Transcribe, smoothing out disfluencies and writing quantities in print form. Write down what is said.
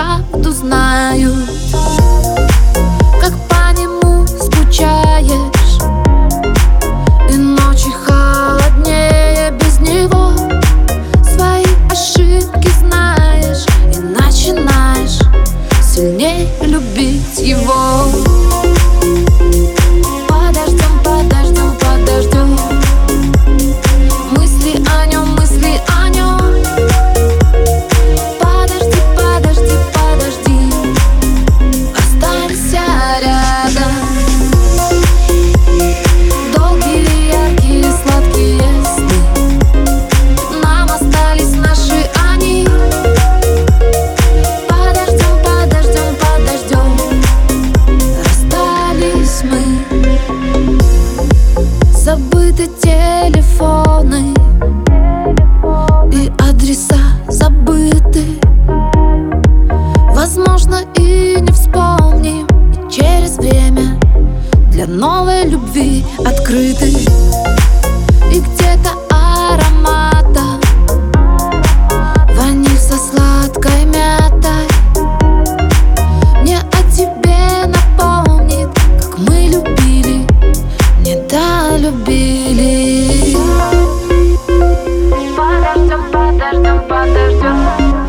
правду знают, как по нему скучаешь, и ночи холоднее без него. Свои ошибки знаешь и начинаешь сильнее любить его. Подождем, подождем, подождем. Мысли о нем, мысли о нем. Подожди, подожди, подожди. Останься рядом. Долгие, яркие, сладкие сны. Нам остались наши они. Подождем, подождем, подождем. Расстались мы. Забыты телефоны и адреса забыты. Возможно, и не вспомним, и через время для новой любви открыты. И где-то аромата ваниль со сладкой мятой мне о тебе напомнит, как мы любили, недолюбили. Подождем, подождем, подождем.